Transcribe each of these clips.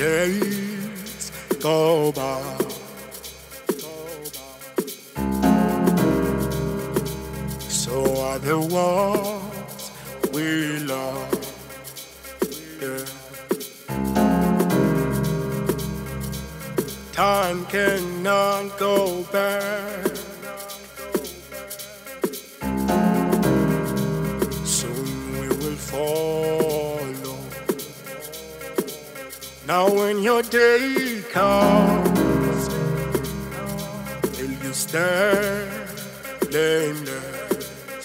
days go by. So are the ones we love. Yeah. Time cannot go back. Soon we will follow. Now when your day comes, will you stand blameless?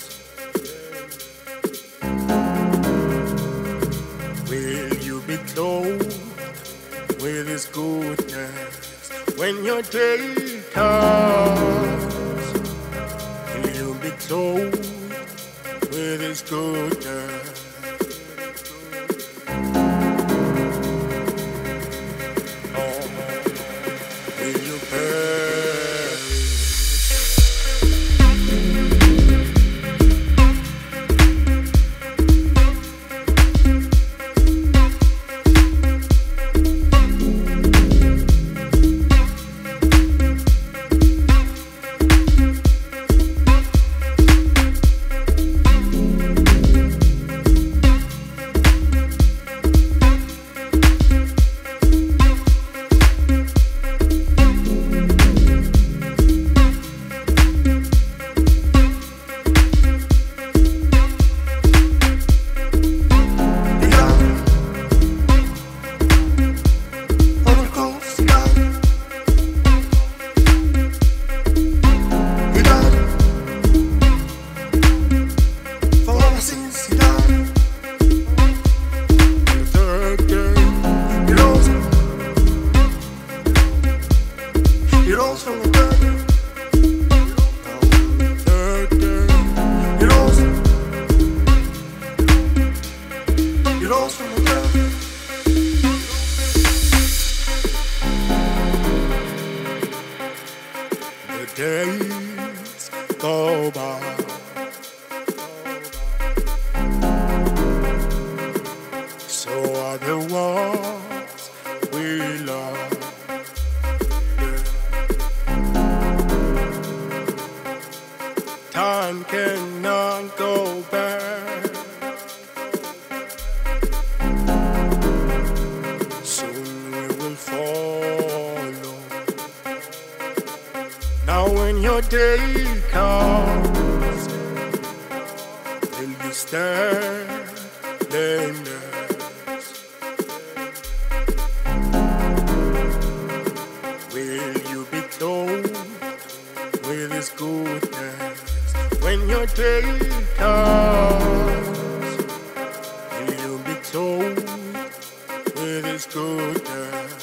Will you be clothed with His goodness? When your day comes, will you be clothed with His goodness? Days go by. So are the ones we love. Yeah. Time cannot go back. Soon we will follow. Now when your day comes, will you stand blameless? Will you be clothed with His goodness? When your day comes, will you be clothed with His goodness?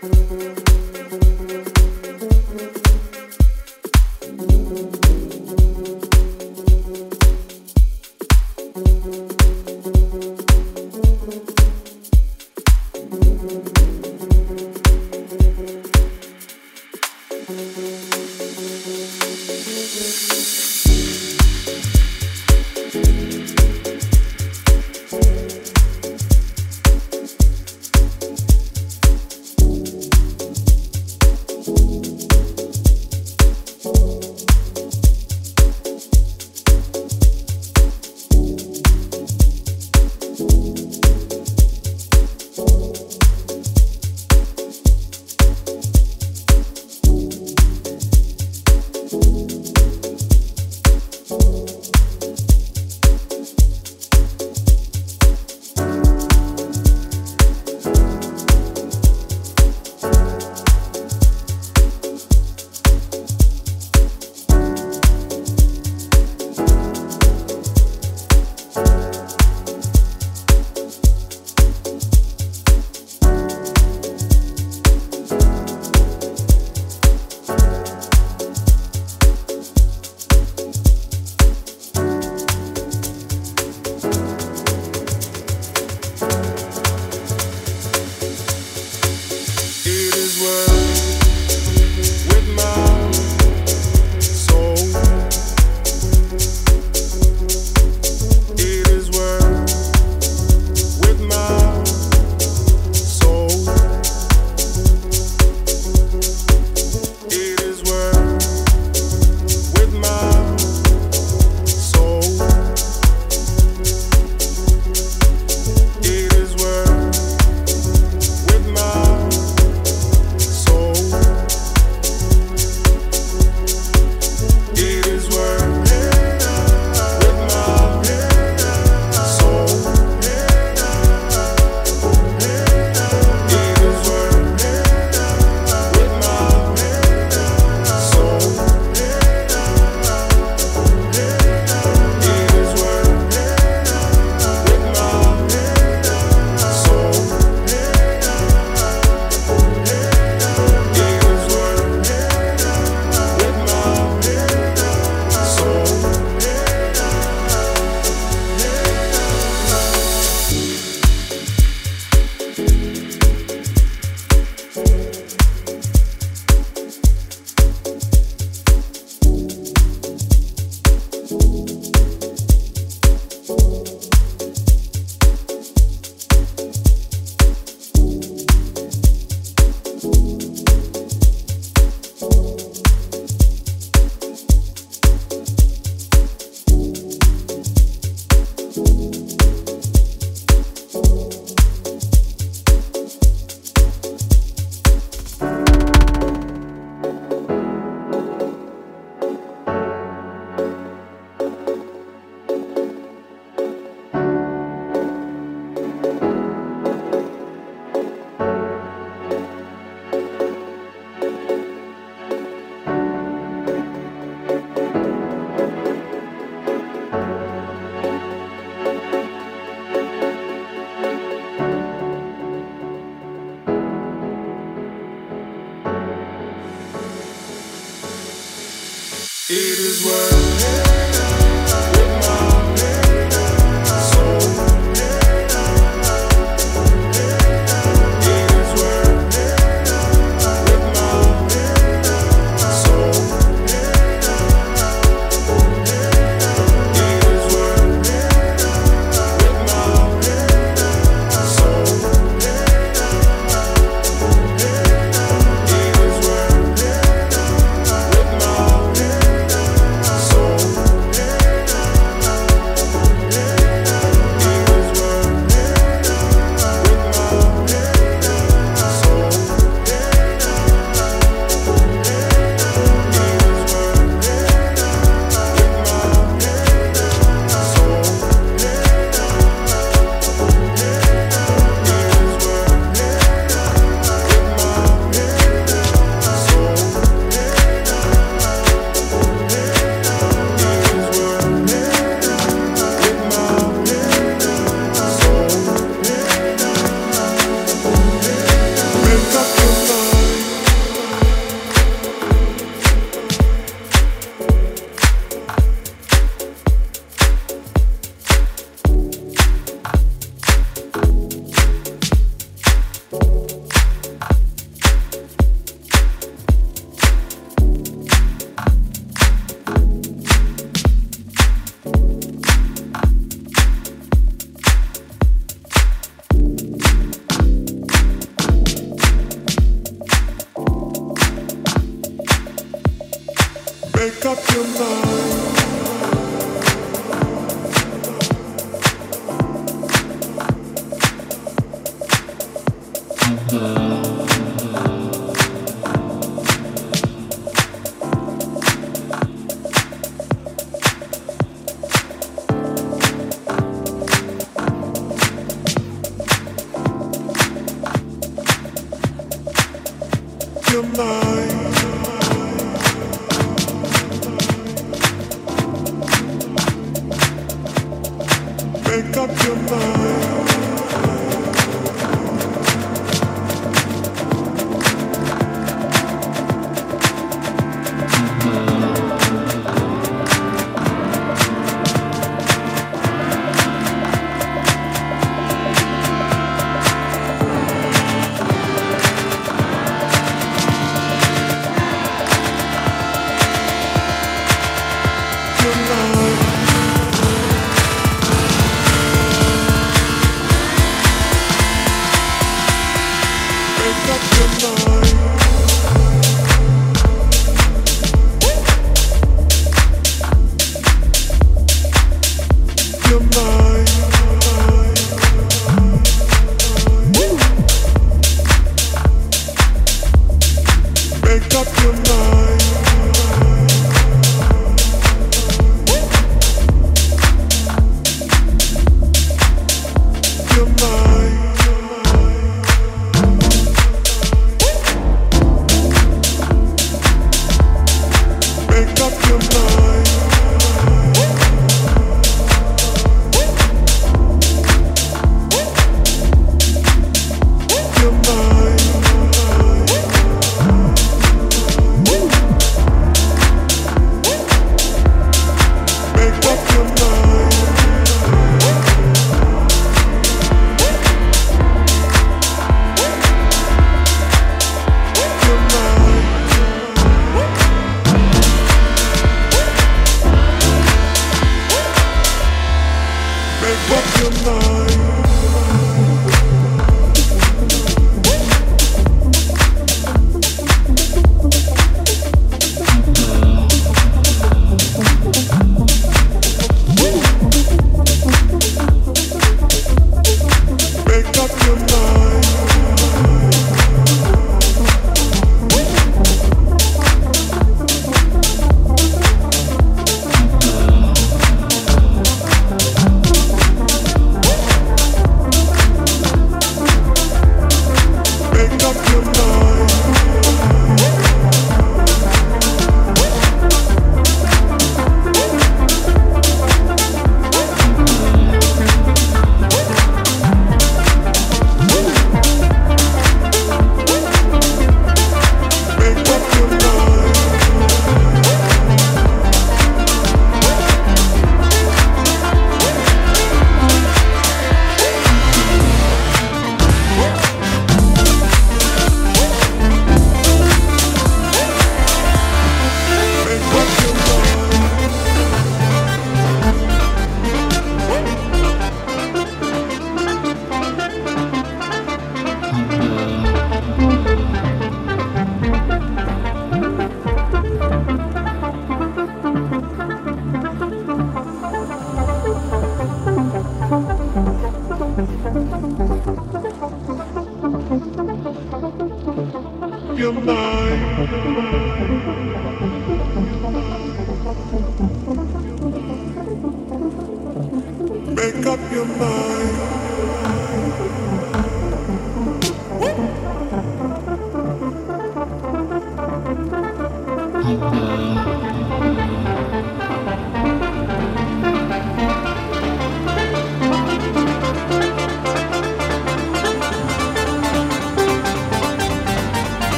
It is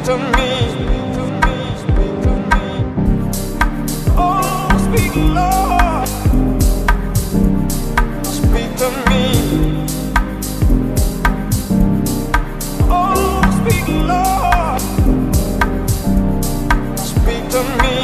to me. Oh, speak, Lord. Speak to me. Oh, speak, Lord. Speak to me.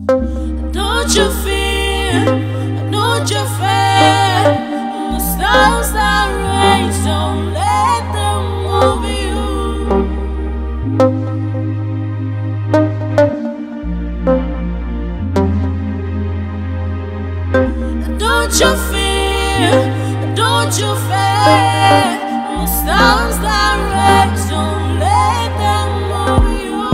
Don't you fear, don't you fear. The stars that rain, don't let them move you. Don't you fear, don't you fear. The stars that rain, don't let them move you.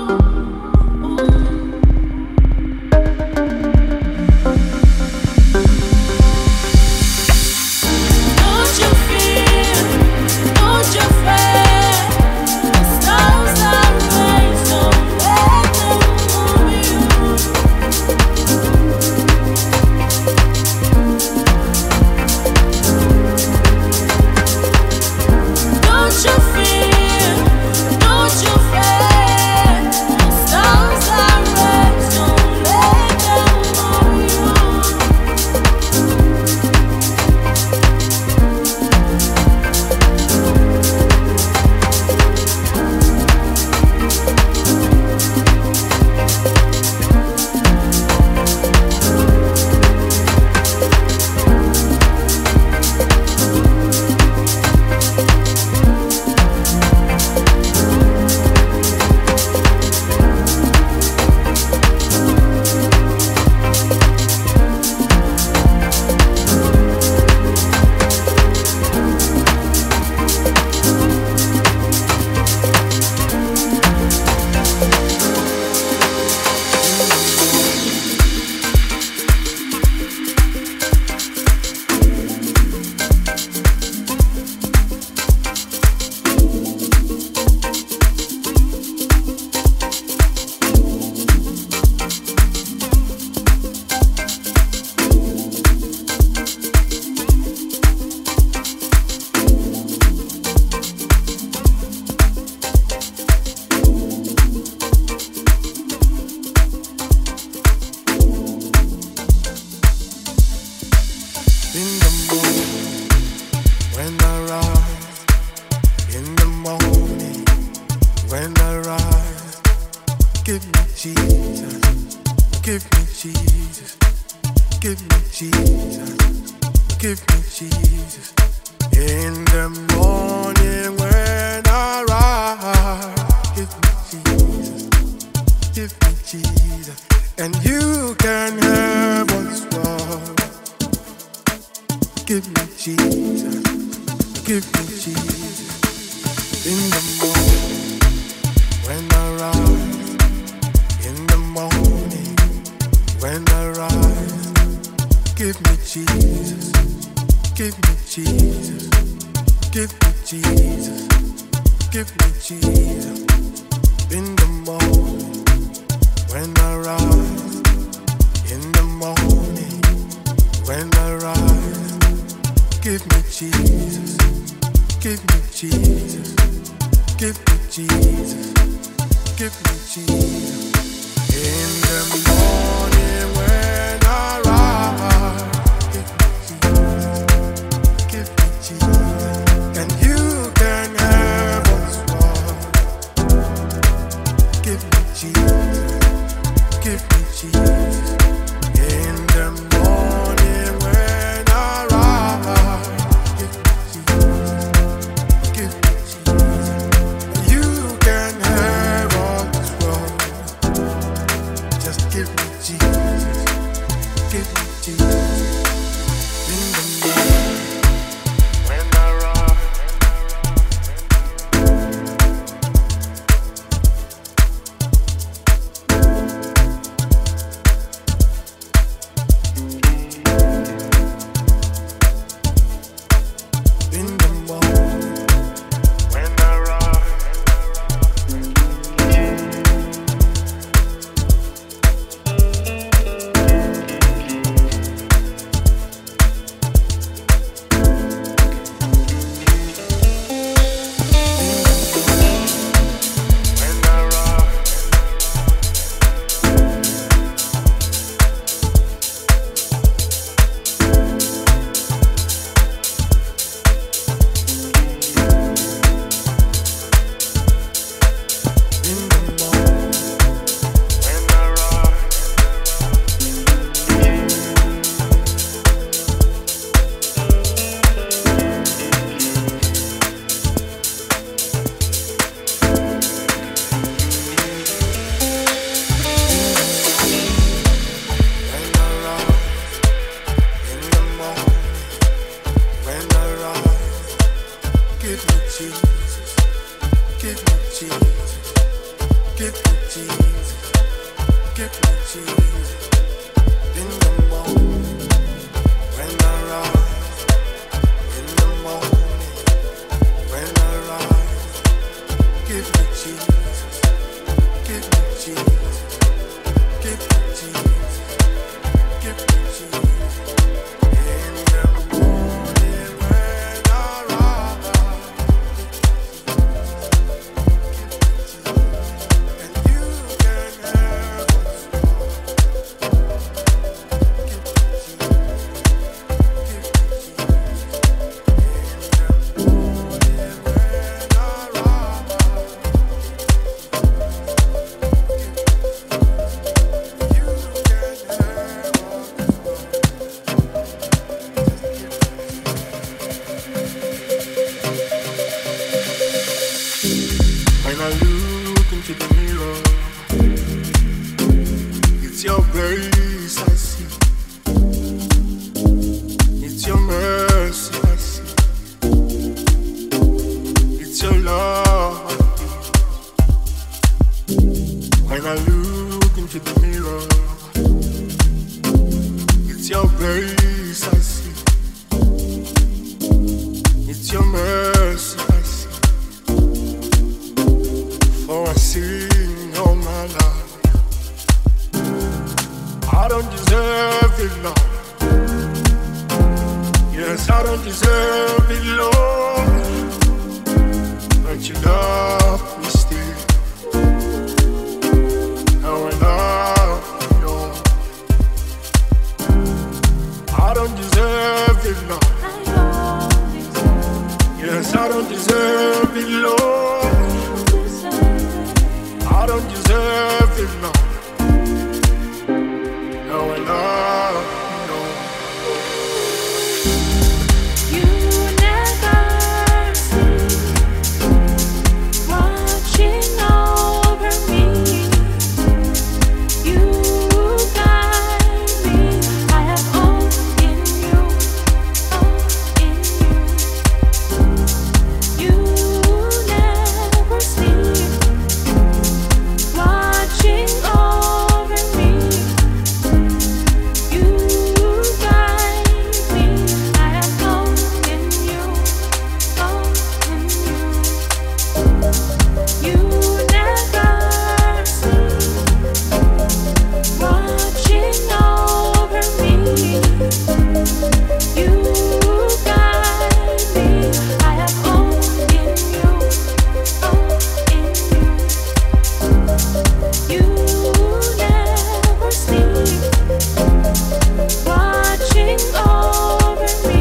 Don't you fear, don't you fear. The stars that rain, don't let them move you. Don't you fear, don't you fear. The stars that rain, don't let them move you. In the morning, when I rise, in the morning, when I rise, give me Jesus, give me Jesus, give me Jesus, give me Jesus. In the morning, when I rise, give me Jesus, give me Jesus, and you can have what's wrong. Give me Jesus, give me Jesus. In the morning, when I rise, in the morning, when I rise, give me Jesus, give me Jesus, give me Jesus, give me Jesus. In the morning, when I rise, in the morning, when I rise, give me Jesus, give me Jesus, give me Jesus, give me Jesus. In the morning when I rise, give me Jesus, give me Jesus, and you can have what's wrong. Give me Jesus, give me Jesus. In the morning when I rise, give me Jesus, give me Jesus. You can have all this world. Just give me Jesus, give me Jesus. In the morning when I rise. In the morning when I rise. in the morning when I rise. In the morning when I rise, give me Jesus, give me Jesus, give me Jesus, give me Jesus. In the morning when I rise, and you can have what's when I look into the mirror, it's your grace I see, it's your mercy I see, it's your love I feel. When I look into the mirror, it's your grace I see, it's your mercy I see. For I sing all my life, I don't deserve it, Lord. Yes, I don't deserve it, Lord. But you love me still. Now I love you, Lord. I don't deserve it, Lord. Yes, I don't deserve it, Lord. I don't deserve it, Lord. No, I love you, Lord. You never cease watching over me. You guide me. I have all in you, all in you. You never cease watching over me. You guide me. I have all in you, all in you. You never cease watching over me. You guide me. I have all in you, all in you. You never sleep, watching over me.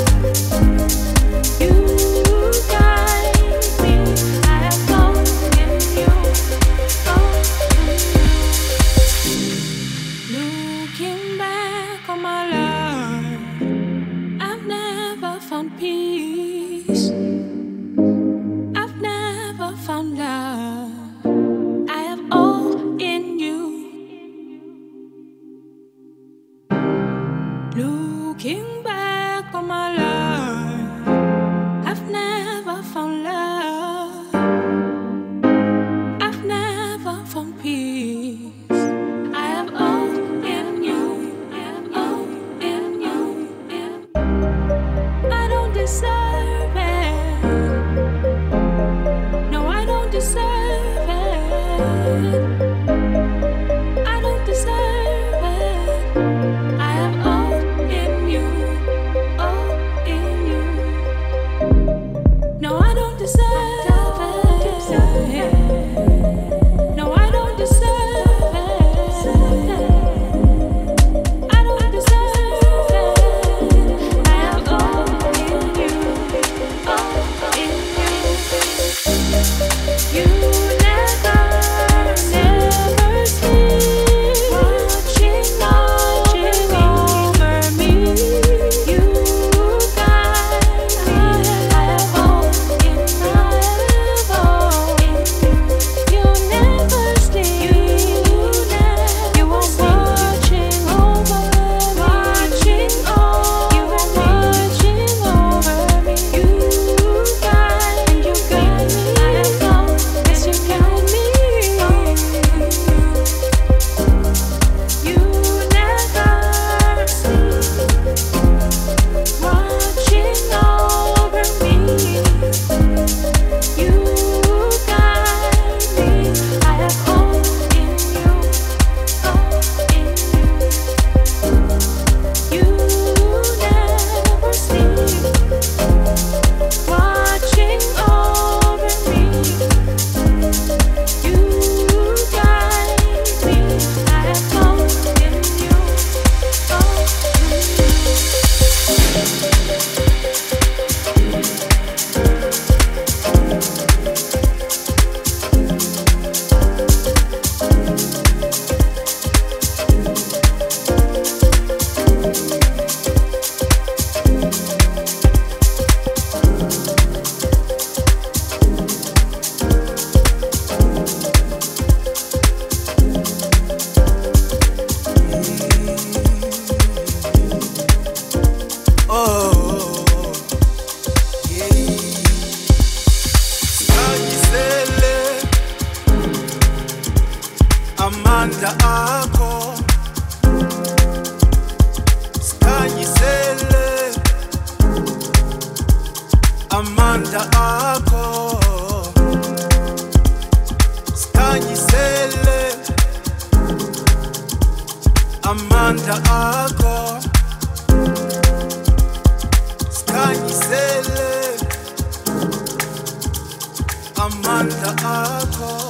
You guide me. I have all in you, all in you. Looking back on my life, I've never found peace. I've never found love. I have all in you. Looking back on my life, I've never found love. I've never found peace. I have all in you. I have all in you. I don't deserve it. No, I don't deserve it. I don't deserve it. I have all in you, all amandla akho sikhanyisele amandla akho sikhanyisele amandla akho